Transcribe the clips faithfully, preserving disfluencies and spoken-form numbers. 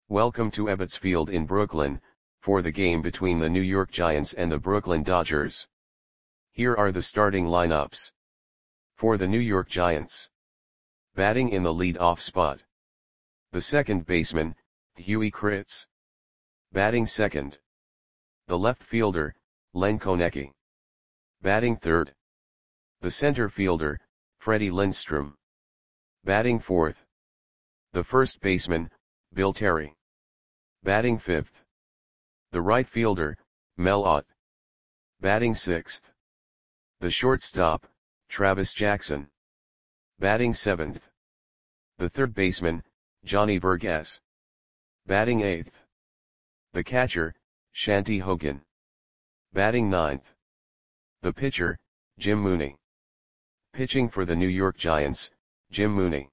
Welcome to Ebbets Field in Brooklyn, for the game between the New York Giants and the Brooklyn Dodgers. Here are the starting lineups. For the New York Giants. Batting in the lead-off spot. The second baseman, Huey Kritz. Batting second. The left fielder, Len Konecki. Batting third. The center fielder, Freddie Lindstrom. Batting fourth. The first baseman, Bill Terry. Batting fifth. The right fielder, Mel Ott. Batting sixth. The shortstop, Travis Jackson. Batting seventh. The third baseman, Johnny Vergas. Batting eighth. The catcher, Shanty Hogan. Batting ninth. The pitcher, Jim Mooney. Pitching for the New York Giants, Jim Mooney.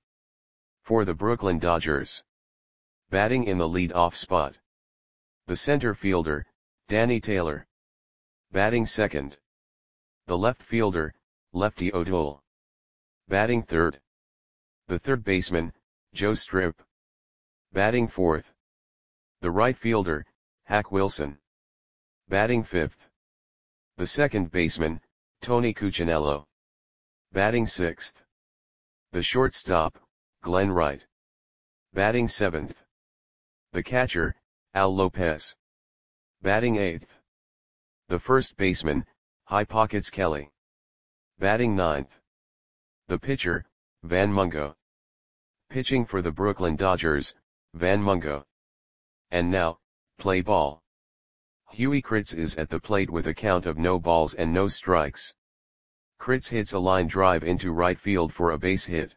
For the Brooklyn Dodgers. Batting in the lead-off spot. The center fielder, Danny Taylor. Batting second. The left fielder, Lefty O'Toole. Batting third. The third baseman, Joe Strip. Batting fourth. The right fielder, Hack Wilson. Batting fifth. The second baseman, Tony Cuccinello. Batting sixth. The shortstop, Glenn Wright. Batting seventh. The catcher, Al Lopez. Batting eighth. The first baseman, High Pockets Kelly. Batting ninth. The pitcher, Van Mungo. Pitching for the Brooklyn Dodgers, Van Mungo. And now, play ball. Huey Kritz is at the plate with a count of no balls and no strikes. Kritz hits a line drive into right field for a base hit.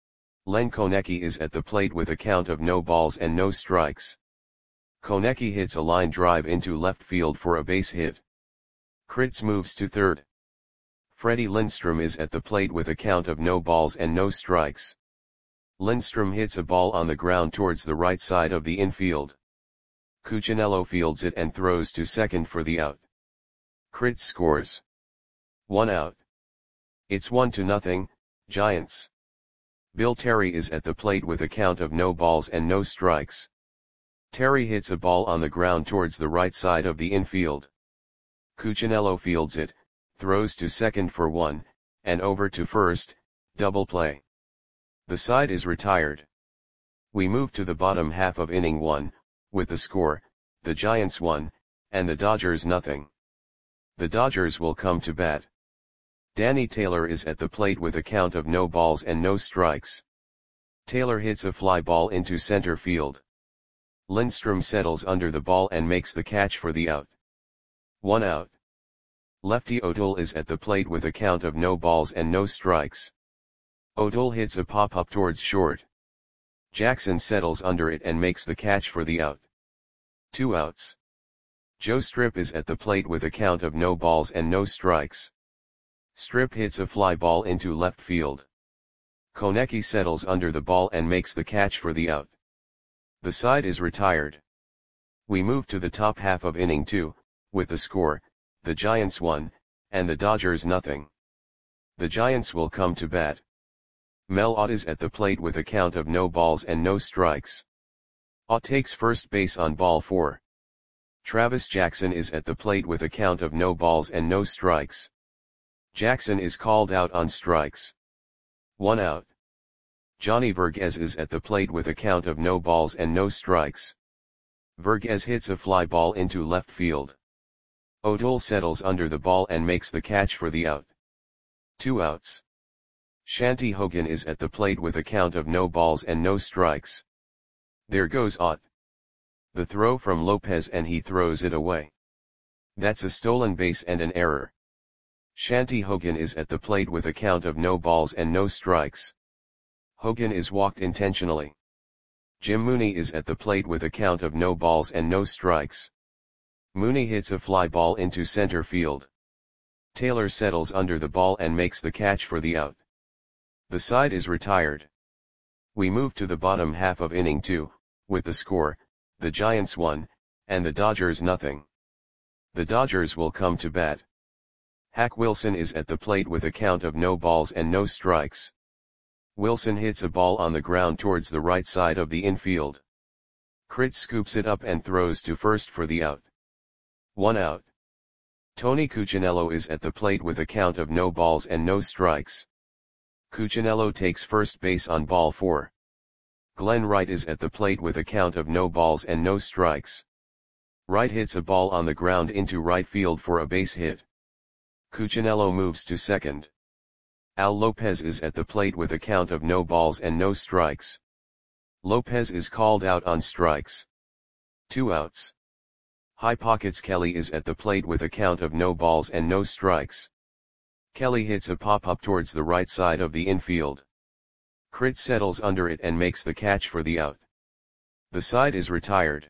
Len Konecki is at the plate with a count of no balls and no strikes. Konecki hits a line drive into left field for a base hit. Kritz moves to third. Freddie Lindstrom is at the plate with a count of no balls and no strikes. Lindstrom hits a ball on the ground towards the right side of the infield. Cuccinello fields it and throws to second for the out. Kritz scores. One out. It's one to nothing, Giants. Bill Terry is at the plate with a count of no balls and no strikes. Terry hits a ball on the ground towards the right side of the infield. Cuccinello fields it, throws to second for one, and over to first, double play. The side is retired. We move to the bottom half of inning one, with the score, the Giants one, and the Dodgers nothing. The Dodgers will come to bat. Danny Taylor is at the plate with a count of no balls and no strikes. Taylor hits a fly ball into center field. Lindstrom settles under the ball and makes the catch for the out. One out. Lefty O'Toole is at the plate with a count of no balls and no strikes. O'Toole hits a pop-up towards short. Jackson settles under it and makes the catch for the out. Two outs. Joe Strip is at the plate with a count of no balls and no strikes. Strip hits a fly ball into left field. Konecki settles under the ball and makes the catch for the out. The side is retired. We move to the top half of inning two, with the score, the Giants one, and the Dodgers nothing. The Giants will come to bat. Mel Ott is at the plate with a count of no balls and no strikes. Ott takes first base on ball four. Travis Jackson is at the plate with a count of no balls and no strikes. Jackson is called out on strikes. One out. Johnny Vergas is at the plate with a count of no balls and no strikes. Vergas hits a fly ball into left field. O'Toole settles under the ball and makes the catch for the out. Two outs. Shanty Hogan is at the plate with a count of no balls and no strikes. There goes Ott. The throw from Lopez and he throws it away. That's a stolen base and an error. Shanty Hogan is at the plate with a count of no balls and no strikes. Hogan is walked intentionally. Jim Mooney is at the plate with a count of no balls and no strikes. Mooney hits a fly ball into center field. Taylor settles under the ball and makes the catch for the out. The side is retired. We move to the bottom half of inning two, with the score, the Giants one, and the Dodgers nothing. The Dodgers will come to bat. Hack Wilson is at the plate with a count of no balls and no strikes. Wilson hits a ball on the ground towards the right side of the infield. Crit scoops it up and throws to first for the out. One out. Tony Cuccinello is at the plate with a count of no balls and no strikes. Cuccinello takes first base on ball four. Glenn Wright is at the plate with a count of no balls and no strikes. Wright hits a ball on the ground into right field for a base hit. Cuccinello moves to second. Al Lopez is at the plate with a count of no balls and no strikes. Lopez is called out on strikes. Two outs. High Pockets Kelly is at the plate with a count of no balls and no strikes. Kelly hits a pop-up towards the right side of the infield. Crit settles under it and makes the catch for the out. The side is retired.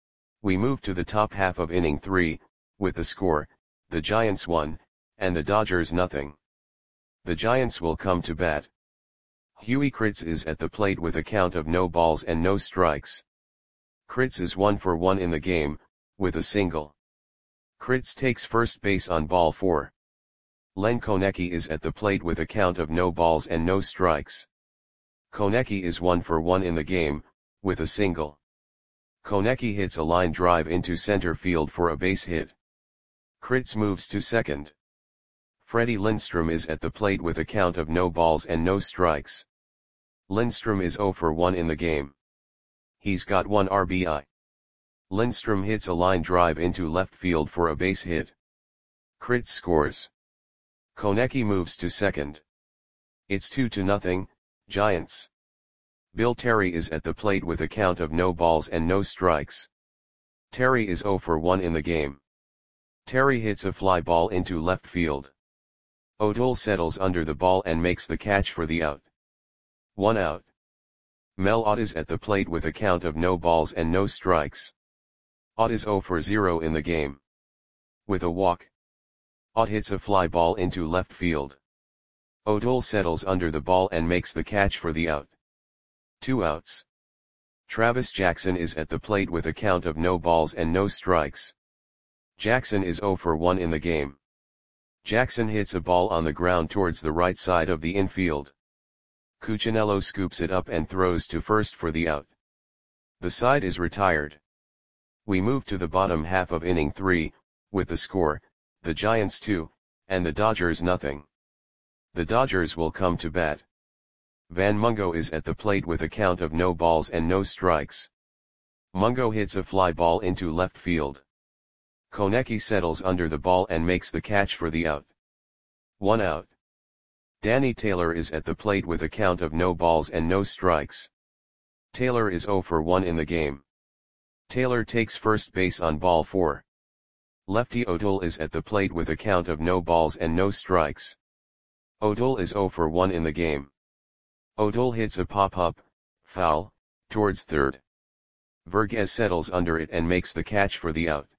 We move to the top half of inning three, with the score, the Giants one, and the Dodgers nothing. The Giants will come to bat. Huey Critz is at the plate with a count of no balls and no strikes. Critz is one for one in the game, with a single. Critz takes first base on ball four. Len Konecki is at the plate with a count of no balls and no strikes. Konecki is one for one in the game, with a single. Konecki hits a line drive into center field for a base hit. Critz moves to second. Freddie Lindstrom is at the plate with a count of no balls and no strikes. Lindstrom is zero for one in the game. He's got one R B I. Lindstrom hits a line drive into left field for a base hit. Critz scores. Konecki moves to second. It's two to nothing, Giants. Bill Terry is at the plate with a count of no balls and no strikes. Terry is zero for one in the game. Terry hits a fly ball into left field. O'Toole settles under the ball and makes the catch for the out. One out. Mel Ott is at the plate with a count of no balls and no strikes. Ott is zero for zero in the game. With a walk. Ott hits a fly ball into left field. O'Toole settles under the ball and makes the catch for the out. Two outs. Travis Jackson is at the plate with a count of no balls and no strikes. Jackson is zero for one in the game. Jackson hits a ball on the ground towards the right side of the infield. Cuccinello scoops it up and throws to first for the out. The side is retired. We move to the bottom half of inning three, with the score, the Giants two, and the Dodgers nothing. The Dodgers will come to bat. Van Mungo is at the plate with a count of no balls and no strikes. Mungo hits a fly ball into left field. Konecki settles under the ball and makes the catch for the out. One out. Danny Taylor is at the plate with a count of no balls and no strikes. Taylor is zero for one in the game. Taylor takes first base on ball four. Lefty O'Toole is at the plate with a count of no balls and no strikes. O'Toole is zero for one in the game. O'Toole hits a pop-up, foul, towards third. Vergez settles under it and makes the catch for the out.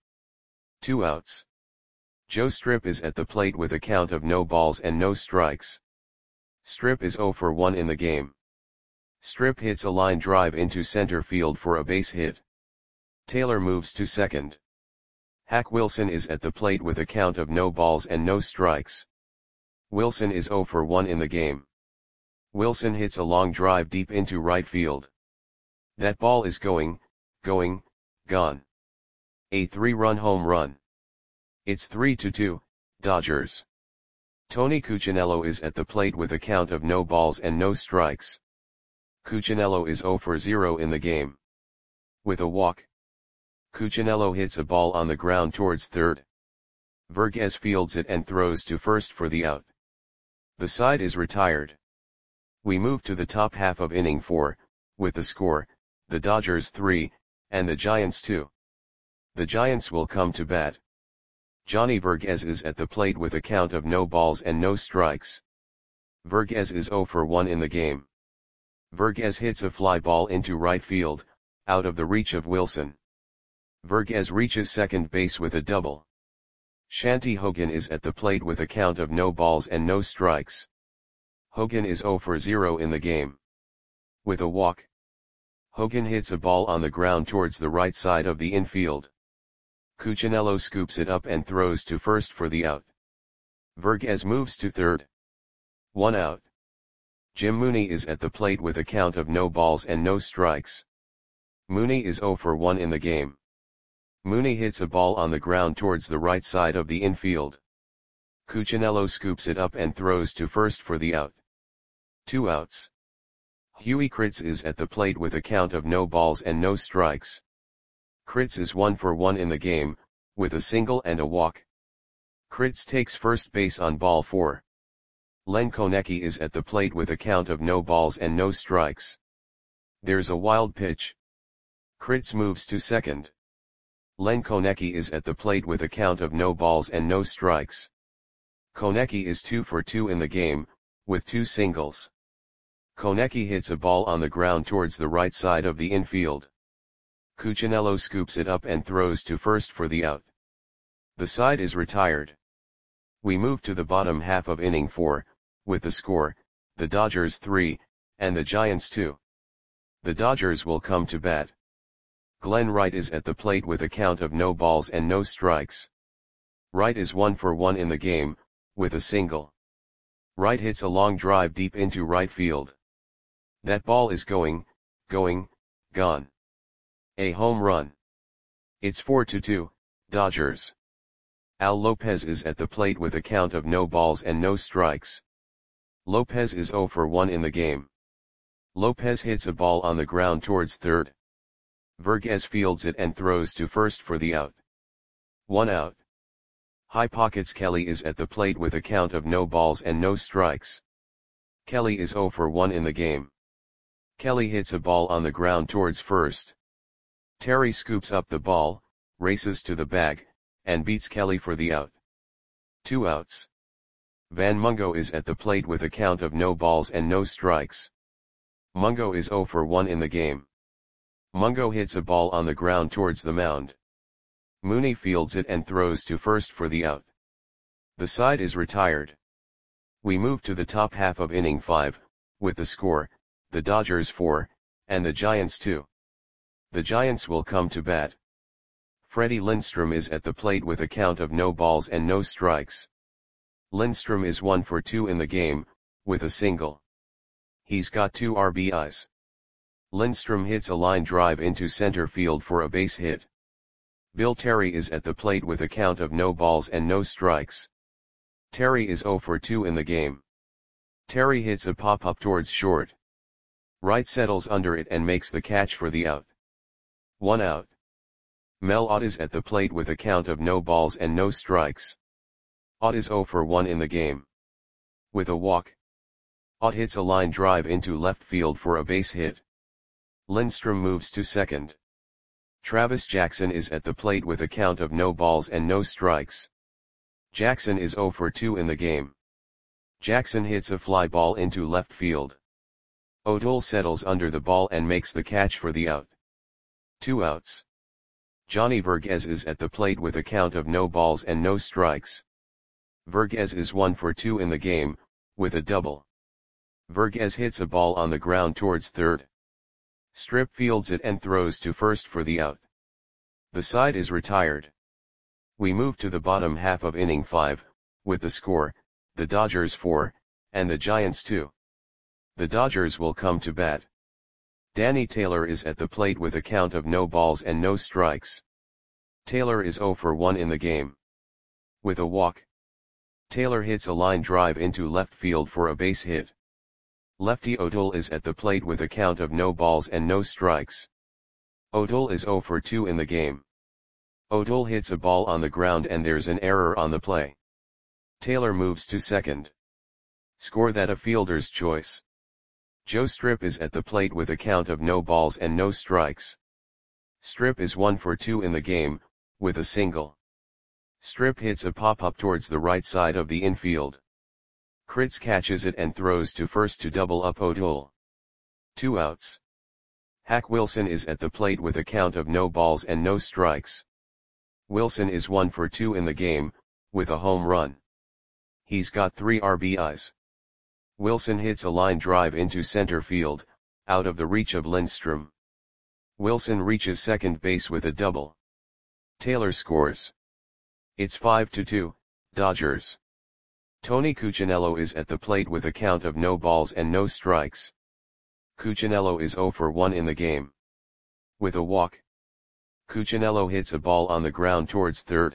Two outs. Joe Strip is at the plate with a count of no balls and no strikes. Strip is zero for one in the game. Strip hits a line drive into center field for a base hit. Taylor moves to second. Hack Wilson is at the plate with a count of no balls and no strikes. Wilson is zero for one in the game. Wilson hits a long drive deep into right field. That ball is going, going, gone. A three-run home run. It's three to two, Dodgers. Tony Cuccinello is at the plate with a count of no balls and no strikes. Cuccinello is zero for zero in the game. With a walk. Cuccinello hits a ball on the ground towards third. Vergez fields it and throws to first for the out. The side is retired. We move to the top half of inning four, with the score, the Dodgers three, and the Giants two. The Giants will come to bat. Johnny Vergez is at the plate with a count of no balls and no strikes. Vergez is zero for one in the game. Vergez hits a fly ball into right field, out of the reach of Wilson. Vergez reaches second base with a double. Shanty Hogan is at the plate with a count of no balls and no strikes. Hogan is zero for zero in the game. With a walk. Hogan hits a ball on the ground towards the right side of the infield. Cuccinello scoops it up and throws to first for the out. Vergez moves to third. One out. Jim Mooney is at the plate with a count of no balls and no strikes. Mooney is zero for one in the game. Mooney hits a ball on the ground towards the right side of the infield. Cuccinello scoops it up and throws to first for the out. Two outs. Huey Kritz is at the plate with a count of no balls and no strikes. Kritz is one for one in the game, with a single and a walk. Kritz takes first base on ball four. Len Konecki is at the plate with a count of no balls and no strikes. There's a wild pitch. Kritz moves to second. Len Konecki is at the plate with a count of no balls and no strikes. Konecki is two for two in the game, with two singles. Konecki hits a ball on the ground towards the right side of the infield. Cuccinello scoops it up and throws to first for the out. The side is retired. We move to the bottom half of inning four, with the score, the Dodgers three, and the Giants two. The Dodgers will come to bat. Glenn Wright is at the plate with a count of no balls and no strikes. Wright is one for one in the game, with a single. Wright hits a long drive deep into right field. That ball is going, going, gone. A home run. It's four to two, Dodgers. Al Lopez is at the plate with a count of no balls and no strikes. Lopez is zero for one in the game. Lopez hits a ball on the ground towards third. Vergez fields it and throws to first for the out. One out. High Pockets Kelly is at the plate with a count of no balls and no strikes. Kelly is zero for one in the game. Kelly hits a ball on the ground towards first. Terry scoops up the ball, races to the bag, and beats Kelly for the out. Two outs. Van Mungo is at the plate with a count of no balls and no strikes. Mungo is zero for one in the game. Mungo hits a ball on the ground towards the mound. Mooney fields it and throws to first for the out. The side is retired. We move to the top half of inning five, with the score, the Dodgers four, and the Giants two. The Giants will come to bat. Freddie Lindstrom is at the plate with a count of no balls and no strikes. Lindstrom is one for two in the game, with a single. He's got two R B Is. Lindstrom hits a line drive into center field for a base hit. Bill Terry is at the plate with a count of no balls and no strikes. Terry is zero for two in the game. Terry hits a pop-up towards short. Wright settles under it and makes the catch for the out. One out. Mel Ott is at the plate with a count of no balls and no strikes. Ott is zero for one in the game. With a walk. Ott hits a line drive into left field for a base hit. Lindstrom moves to second. Travis Jackson is at the plate with a count of no balls and no strikes. Jackson is zero for two in the game. Jackson hits a fly ball into left field. O'Toole settles under the ball and makes the catch for the out. Two outs. Johnny Vergez is at the plate with a count of no balls and no strikes. Vergez is one for two in the game, with a double. Vergez hits a ball on the ground towards third. Strip fields it and throws to first for the out. The side is retired. We move to the bottom half of inning five, with the score, the Dodgers four, and the Giants two. The Dodgers will come to bat. Danny Taylor is at the plate with a count of no balls and no strikes. Taylor is zero for one in the game. With a walk. Taylor hits a line drive into left field for a base hit. Lefty O'Toole is at the plate with a count of no balls and no strikes. O'Toole is zero for two in the game. O'Toole hits a ball on the ground and there's an error on the play. Taylor moves to second. Score that a fielder's choice. Joe Strip is at the plate with a count of no balls and no strikes. Strip is one for two in the game, with a single. Strip hits a pop-up towards the right side of the infield. Kritz catches it and throws to first to double up O'Toole. Two outs. Hack Wilson is at the plate with a count of no balls and no strikes. Wilson is one for two in the game, with a home run. He's got three R B Is. Wilson hits a line drive into center field, out of the reach of Lindstrom. Wilson reaches second base with a double. Taylor scores. It's five to two, Dodgers. Tony Cuccinello is at the plate with a count of no balls and no strikes. Cuccinello is zero for one in the game. With a walk, Cuccinello hits a ball on the ground towards third.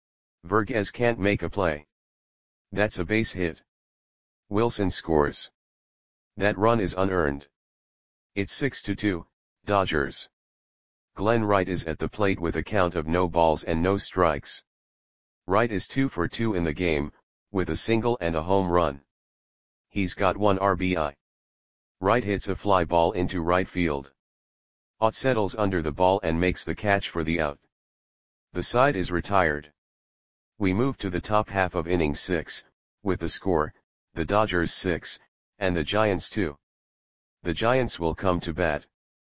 Vergez can't make a play. That's a base hit. Wilson scores. That run is unearned. It's six to two, Dodgers. Glenn Wright is at the plate with a count of no balls and no strikes. Wright is two for two in the game, with a single and a home run. He's got one R B I. Wright hits a fly ball into right field. Ott settles under the ball and makes the catch for the out. The side is retired. We move to the top half of inning six, with the score, the Dodgers six, and the Giants two. The Giants will come to bat.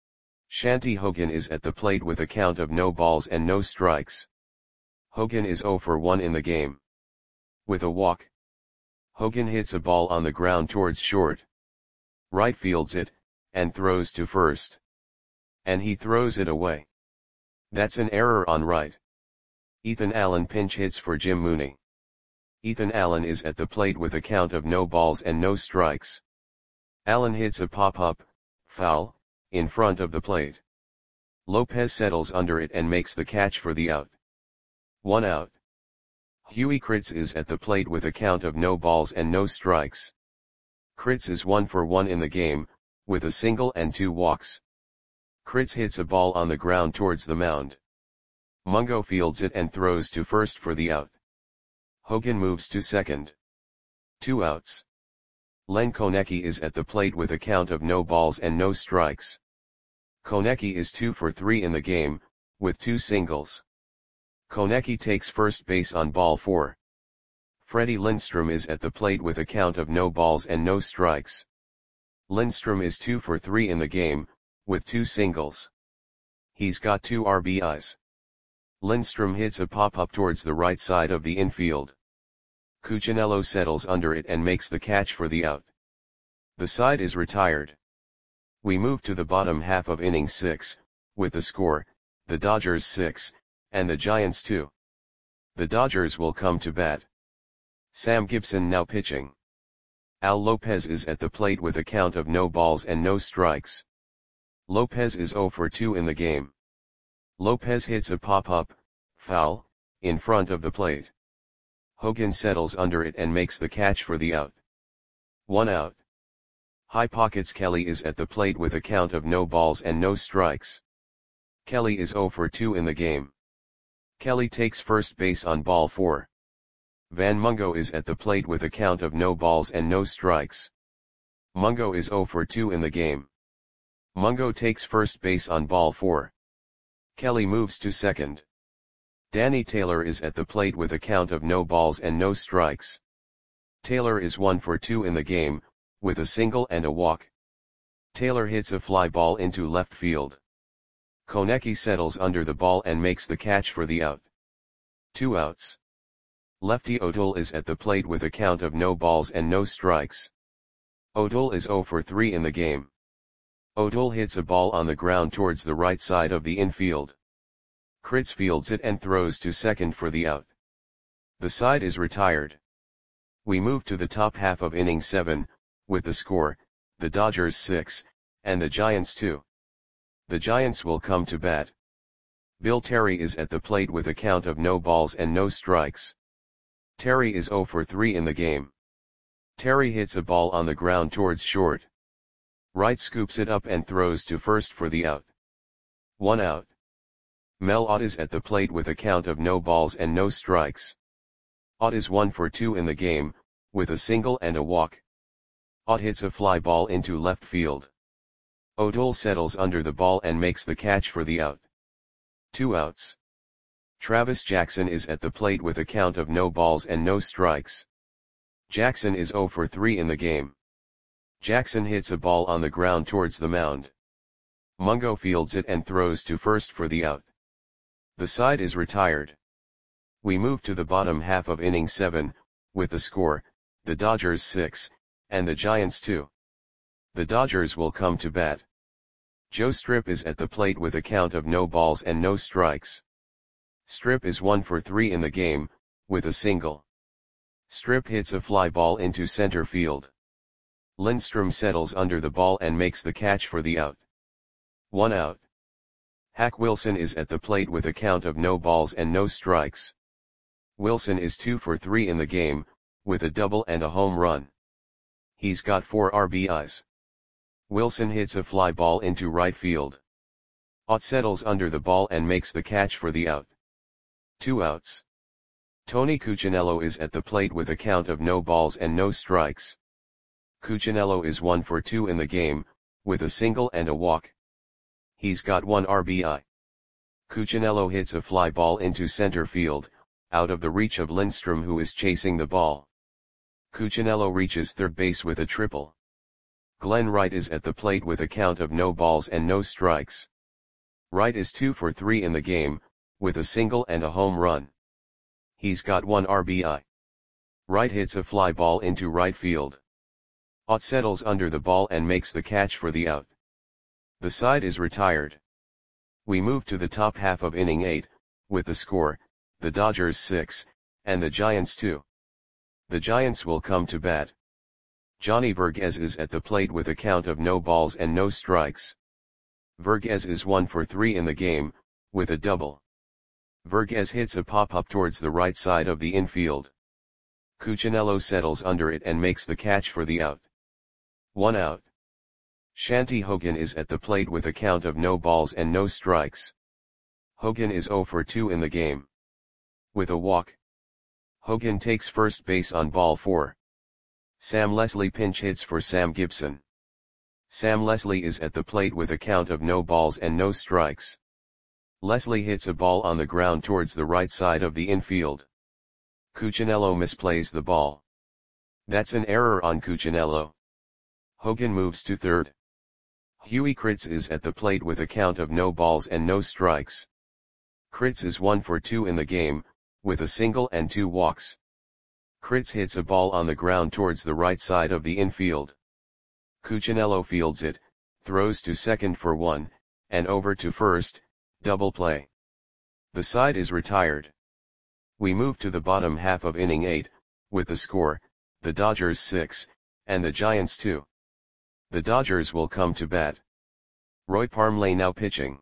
Shanty Hogan is at the plate with a count of no balls and no strikes. Hogan is zero for one in the game. With a walk, Hogan hits a ball on the ground towards short. Wright fields it, and throws to first. And he throws it away. That's an error on Wright. Ethan Allen pinch hits for Jim Mooney. Ethan Allen is at the plate with a count of no balls and no strikes. Allen hits a pop-up, foul, in front of the plate. Lopez settles under it and makes the catch for the out. One out. Huey Kritz is at the plate with a count of no balls and no strikes. Kritz is one for one in the game, with a single and two walks. Kritz hits a ball on the ground towards the mound. Mungo fields it and throws to first for the out. Hogan moves to second. Two outs. Len Konecki is at the plate with a count of no balls and no strikes. Konecki is two for three in the game, with two singles. Konecki takes first base on ball four. Freddie Lindstrom is at the plate with a count of no balls and no strikes. Lindstrom is two for three in the game, with two singles. He's got two R B Is. Lindstrom hits a pop-up towards the right side of the infield. Cuccinello settles under it and makes the catch for the out. The side is retired. We move to the bottom half of inning six, with the score, the Dodgers six, and the Giants two. The Dodgers will come to bat. Sam Gibson now pitching. Al Lopez is at the plate with a count of no balls and no strikes. Lopez is zero for two in the game. Lopez hits a pop-up, foul, in front of the plate. Hogan settles under it and makes the catch for the out. One out. High Pockets Kelly is at the plate with a count of no balls and no strikes. Kelly is zero for two in the game. Kelly takes first base on ball four. Van Mungo is at the plate with a count of no balls and no strikes. Mungo is zero for two in the game. Mungo takes first base on ball four. Kelly moves to second. Danny Taylor is at the plate with a count of no balls and no strikes. Taylor is one for two in the game, with a single and a walk. Taylor hits a fly ball into left field. Konecki settles under the ball and makes the catch for the out. Two outs. Lefty O'Toole is at the plate with a count of no balls and no strikes. O'Toole is zero for three in the game. O'Toole hits a ball on the ground towards the right side of the infield. Kritz fields it and throws to second for the out. The side is retired. We move to the top half of inning seven, with the score, the Dodgers six, and the Giants two. The Giants will come to bat. Bill Terry is at the plate with a count of no balls and no strikes. Terry is zero for three in the game. Terry hits a ball on the ground towards short. Wright scoops it up and throws to first for the out. One out. Mel Ott is at the plate with a count of no balls and no strikes. Ott is one for two in the game, with a single and a walk. Ott hits a fly ball into left field. O'Toole settles under the ball and makes the catch for the out. Two outs. Travis Jackson is at the plate with a count of no balls and no strikes. Jackson is zero for three in the game. Jackson hits a ball on the ground towards the mound. Mungo fields it and throws to first for the out. The side is retired. We move to the bottom half of inning seven, with the score, the Dodgers six, and the Giants two. The Dodgers will come to bat. Joe Strip is at the plate with a count of no balls and no strikes. Strip is one for three in the game, with a single. Strip hits a fly ball into center field. Lindstrom settles under the ball and makes the catch for the out. One out. Hack Wilson is at the plate with a count of no balls and no strikes. Wilson is two for three in the game, with a double and a home run. He's got four R B Is. Wilson hits a fly ball into right field. Ott settles under the ball and makes the catch for the out. Two outs. Tony Cuccinello is at the plate with a count of no balls and no strikes. Cuccinello is one for two in the game, with a single and a walk. He's got one R B I. Cuccinello hits a fly ball into center field, out of the reach of Lindstrom, who is chasing the ball. Cuccinello reaches third base with a triple. Glenn Wright is at the plate with a count of no balls and no strikes. Wright is two for three in the game, with a single and a home run. He's got one R B I. Wright hits a fly ball into right field. Ott settles under the ball and makes the catch for the out. The side is retired. We move to the top half of inning eight, with the score, the Dodgers six, and the Giants two. The Giants will come to bat. Johnny Verghese is at the plate with a count of no balls and no strikes. Verghese is one for three in the game, with a double. Verghese hits a pop-up towards the right side of the infield. Cuccinello settles under it and makes the catch for the out. One out. Shanti Hogan is at the plate with a count of no balls and no strikes. Hogan is zero for two in the game. With a walk. Hogan takes first base on ball four. Sam Leslie pinch hits for Sam Gibson. Sam Leslie is at the plate with a count of no balls and no strikes. Leslie hits a ball on the ground towards the right side of the infield. Cuccinello misplays the ball. That's an error on Cuccinello. Hogan moves to third. Huey Kritz is at the plate with a count of no balls and no strikes. Kritz is one for two in the game, with a single and two walks. Kritz hits a ball on the ground towards the right side of the infield. Cuccinello fields it, throws to second for one, and over to first, double play. The side is retired. We move to the bottom half of inning eight, with the score, the Dodgers six, and the Giants two. The Dodgers will come to bat. Roy Parmley now pitching.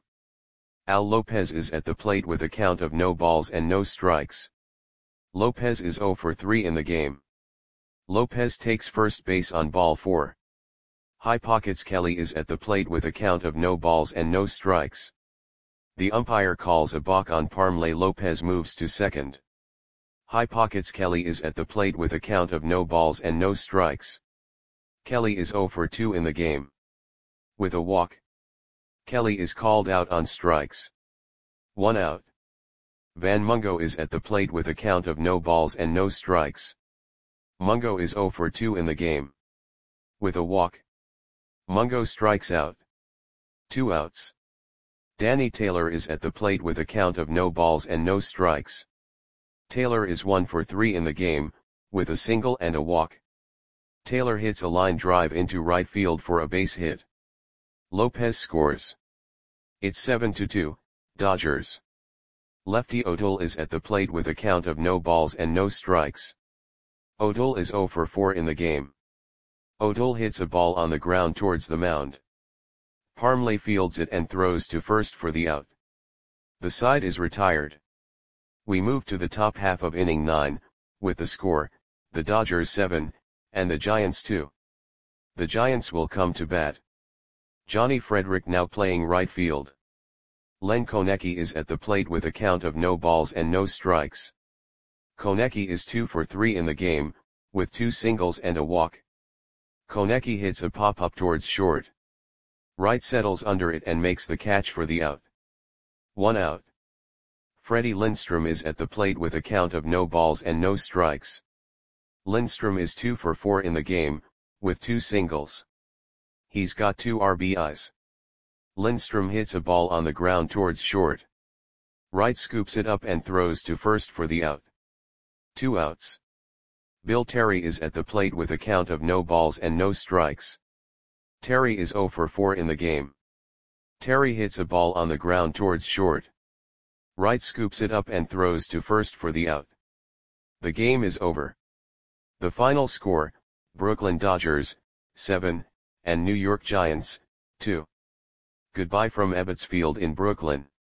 Al Lopez is at the plate with a count of no balls and no strikes. Lopez is zero for three in the game. Lopez takes first base on ball four. High Pockets Kelly is at the plate with a count of no balls and no strikes. The umpire calls a balk on Parmley. Lopez moves to second. High Pockets Kelly is at the plate with a count of no balls and no strikes. Kelly is zero for two in the game. With a walk. Kelly is called out on strikes. One out. Van Mungo is at the plate with a count of no balls and no strikes. Mungo is zero for two in the game. With a walk. Mungo strikes out. Two outs. Danny Taylor is at the plate with a count of no balls and no strikes. Taylor is one for three in the game, with a single and a walk. Taylor hits a line drive into right field for a base hit. Lopez scores. It's seven to two, Dodgers. Lefty O'Toole is at the plate with a count of no balls and no strikes. O'Toole is zero for four in the game. O'Toole hits a ball on the ground towards the mound. Parmley fields it and throws to first for the out. The side is retired. We move to the top half of inning nine, with the score, the Dodgers seven, and the Giants two. The Giants will come to bat. Johnny Frederick now playing right field. Len Konecki is at the plate with a count of no balls and no strikes. Konecki is two for three in the game, with two singles and a walk. Konecki hits a pop-up towards short. Wright settles under it and makes the catch for the out. One out. Freddie Lindstrom is at the plate with a count of no balls and no strikes. Lindstrom is two for four in the game, with two singles. He's got two R B Is. Lindstrom hits a ball on the ground towards short. Wright scoops it up and throws to first for the out. Two outs. Bill Terry is at the plate with a count of no balls and no strikes. Terry is zero for four in the game. Terry hits a ball on the ground towards short. Wright scoops it up and throws to first for the out. The game is over. The final score, Brooklyn Dodgers, seven, and New York Giants, two. Goodbye from Ebbets Field in Brooklyn.